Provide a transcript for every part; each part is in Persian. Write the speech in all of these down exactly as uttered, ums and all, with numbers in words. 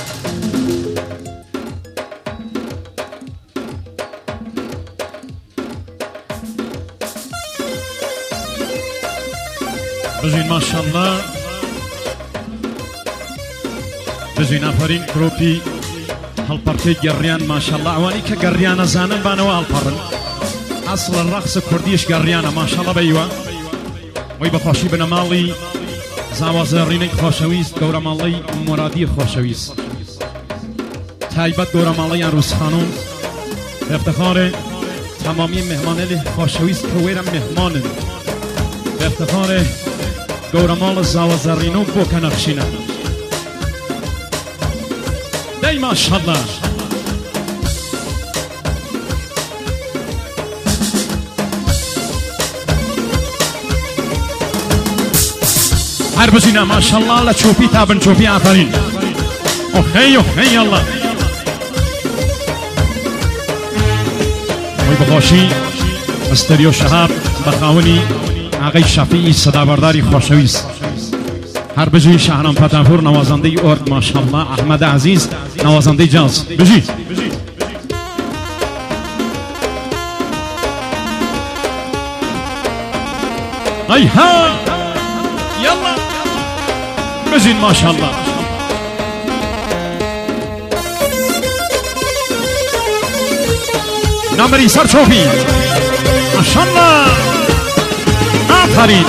بجین ماشالله بجین آفرین کروپی هەڵپەڕکەی گەڕیان ماشالله ئەوانی کە گەڕیانە زانن بانەوە هەڵپەڕن ئەسڵ ڕەقسە کوردیش گەڕیانە ماشالله بەیوە وەی بەخۆشی بنەماڵی زاوازەڕینەی خۆشەویست گەورەماڵەی مۆرادی خۆشەویست تایبەت گەورەماڵەی عروس خانوم بەفتەخارێ تەمامی مهمانێلی خۆشەویست کە وێرە مهمانن بەفتەخارێ گەورەماڵ زاوازەڕینە بۆ کە نەخشینە دەی ماشەڵڵا هەر بژینە ماشەڵڵا لە چۆپی تا بن چۆپی ئافرین ئۆخەی ئۆخەی ئەڵڵا وەی بەخۆشی ئەستەریۆ شەهاب بە خاوەنی ئاغای شەفیعی سەدابەرداری خۆشەویست هر بجی شهرام پتانپور نوازنده ارد ماشاءالله احمد عزیز نوازنده جاز بجی ای ها یلا بجین ماشاءالله نمری سر چوبی ماشاءالله آفرین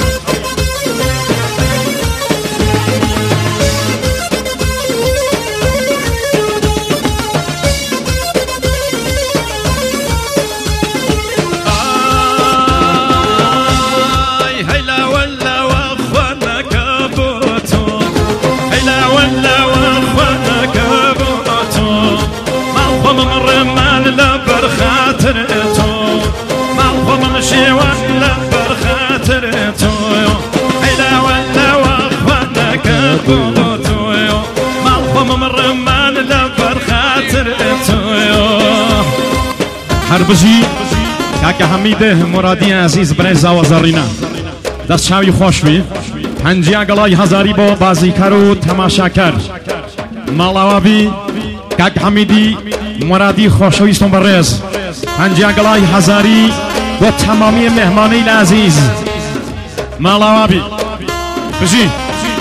هر بجی کاک حمید مرادی عزیز برای زاوازەڕینە دەست چاوی خۆش بی پەنجیا گەڵای هەزاری بۆ بازیکەر و تەماشاکەر ماڵاوابی کاک حەمیدی مرادی خۆشەویستم بەڕێز پەنجیا گەڵای هەزاری بۆ تەمامی مهمانەی عزیز ماڵاوابی بژی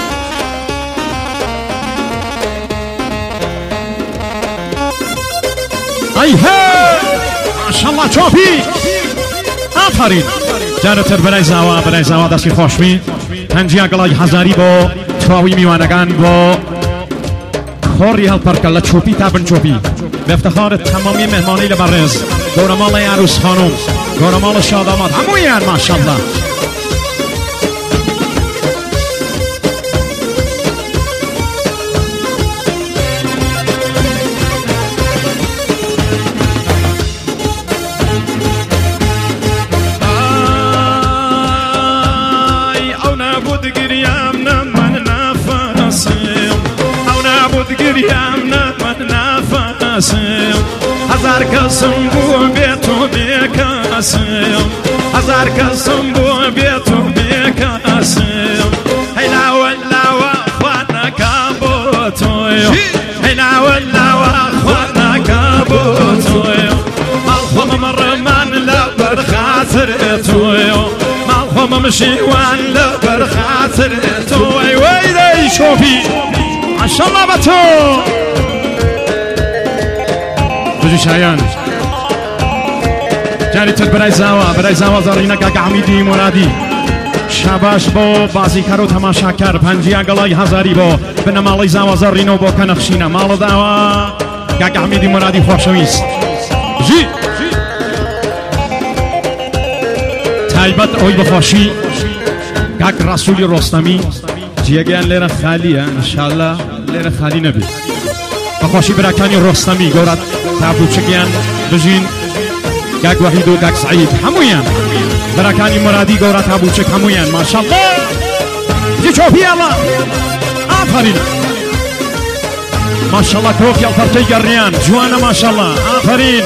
ای هی ماشاءالله چۆپی ئافرین جارەتر بەرای زاوا بەرای زاوا دەستی خۆشبی پەنجیا گەڵای هەزاری بۆ تەواوی میوانەکان بۆ خۆڕی هەڵپەڕکە لە چۆپی تا بن چۆپی بەفتەخارت تەمامی مهمانەی لە بەڕێز گەورەماڵی عروس خانوم گەورەماڵ شادامات هەموویان ماشاءالله هزار کەسم بوو بێت و بێکەسم هزار کەسم بوو بێت و بێکەسم هەیلاوە لاوە خوا نەکا بۆ تۆی هەیلاوە لاوە خوا نەکا بۆ تۆی ماڵخۆمم ڕێمان لە بەرخاتر تۆی ماڵخۆمم شیوان لە بەرخاتر تۆی وەی دەی چۆپی ماشاءالله بە تۆ بجی شایان جاری تر برای زاوا برای زاوا زارینە کاک حەمیدی مرادی شاباش بۆ بازیکەر و تەماشاکەر پەنجیا گەڵای هەزاری بۆ بنەماڵی زاوا زارینە و بۆ کە نەخشینە ماڵە داوا کاک حەمیدی مرادی خۆشەویست بژی تایبەت ئەوی بەخۆشی کاک ڕەسوولی ڕۆستەمی جێگەیان لێرە خالیە ئینشاءالله لێرە خالی نەبێت بەخۆشی براکانی ڕۆستەمی گەورەت تابوچکیان بژین کاک وەحید و کاک سعید هەموویان براکانی مرادی گەورە تابوچک هەموویان ماشاءالله جی چۆپی ئەڵا ئافرینە ماشاءالله کۆکی هەڵپەڕکەی گەڕیان جوانە ماشاءالله ئافرین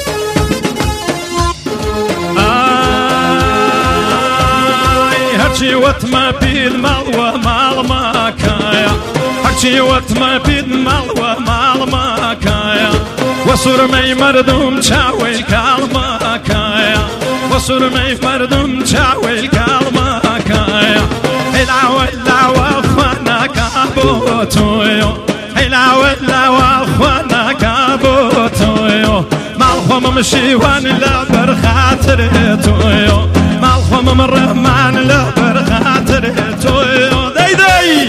هەرچی وتما بيد مال ومال ماكايا هرشي وتما بيد مال ومال ماكايا وصور مي مردم شاوي كالماكايا وصور مي مردم شاوي كالماكايا هلا ولا واخوانا كابوتويو هلا ولا واخوانا كابوتويو مالخوم مشيوان لبر خاطرتويو مالخوم من الرحمن لبر خاطرتويو داي داي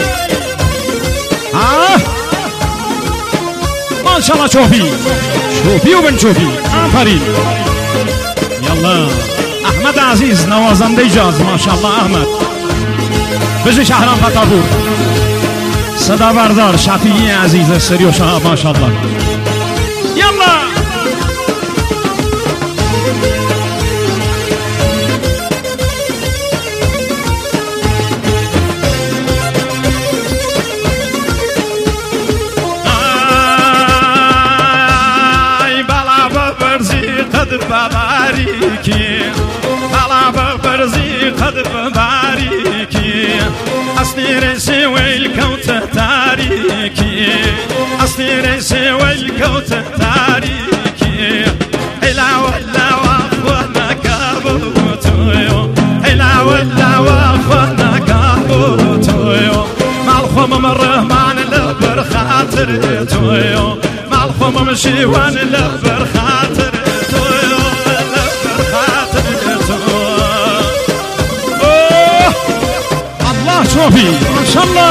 آه ما شاء الله شوفي شوفي وبن شوفي آفرين يلا أحمد عزيز نوازنده جاز ما شاء الله أحمد بجي شهران فتابور صدا بردار شفیعی عزیز سریو شهاب ما شاء الله يلا بباریکی بالا ببرزی قد بباریکی اصلی رسی والكوت تاریکی اصلی رسی والكوت تاریکی هلا ولا واخوانا كابوتويو هلا ولا واخوانا كابوتويو مالخوم من الرحمن لبر خاطرتويو مالخوم مشيوان لبر خاطرتويو شوفي ما شاء الله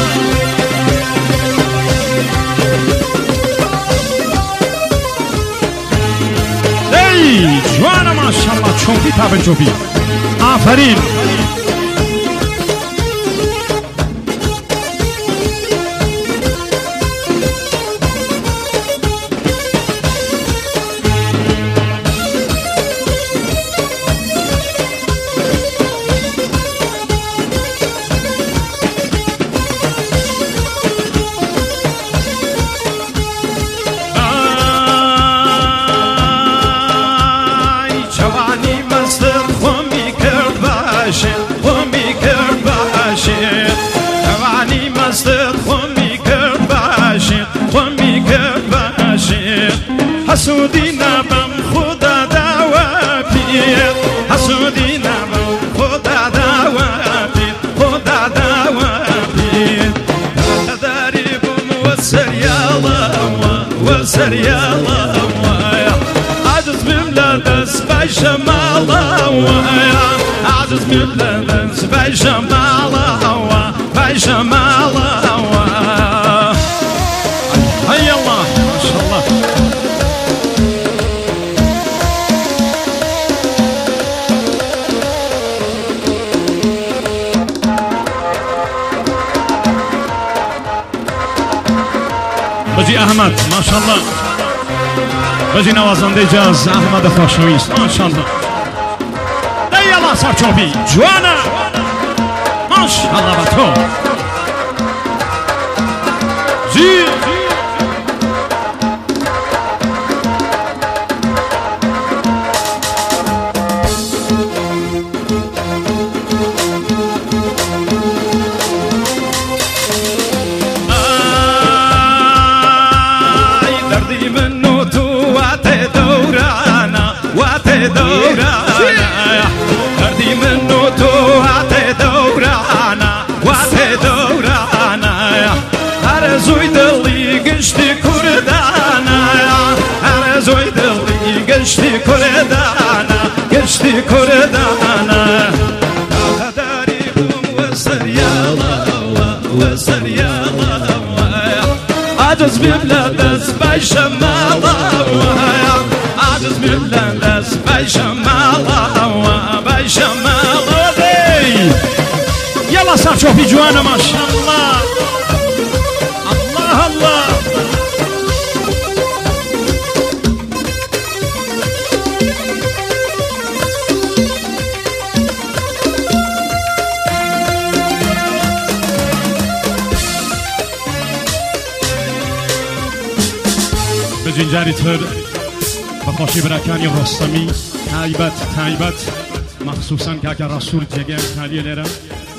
اي جوانا ما شاء الله شوفي تابن شوفي آفرين خمی کرد باشید توانی مستت خمی کرد باشید خمی کرد باشید حسودی نبم خدا دوا پید حسودی نبم خدا دوا پید خدا دوا پید داری بم و سریالم و سریالم عجز بملادس بشمالم عجز بملادس بشمالم بشمالم هيا الله ما شاء الله بجي أحمد ما شاء الله بجي نوازنده جاز احمد خوشویست ما شاء الله دیالا سرچوبی جوانا ما شاء الله با تو جی دورانا کردی منو تو عت دورانا وات دورانا آرزوی دلی گشتی کردانا آرزوی دلی گشتی کردانا گشتی کردانا داری بوم و سریالا و سریالا عجز ببلادس بشمالا عجز ببلادس بشمالا بشمالا يلا صار شوفي جوانا ما شاء الله الله الله بجنجاري تر بخوشی برکانی رستمی تایبت تایبت مخصوصا که اگر رسول جگه خالی لرم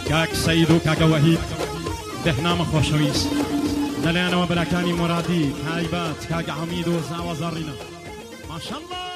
کاک سەید و کاکە وەحید بەهنامە خۆشەویست لەلایەنەوە بەراکانی مورادی تایبەت کاکە حەمید و زاوە زەڕینە ماشەڵڵا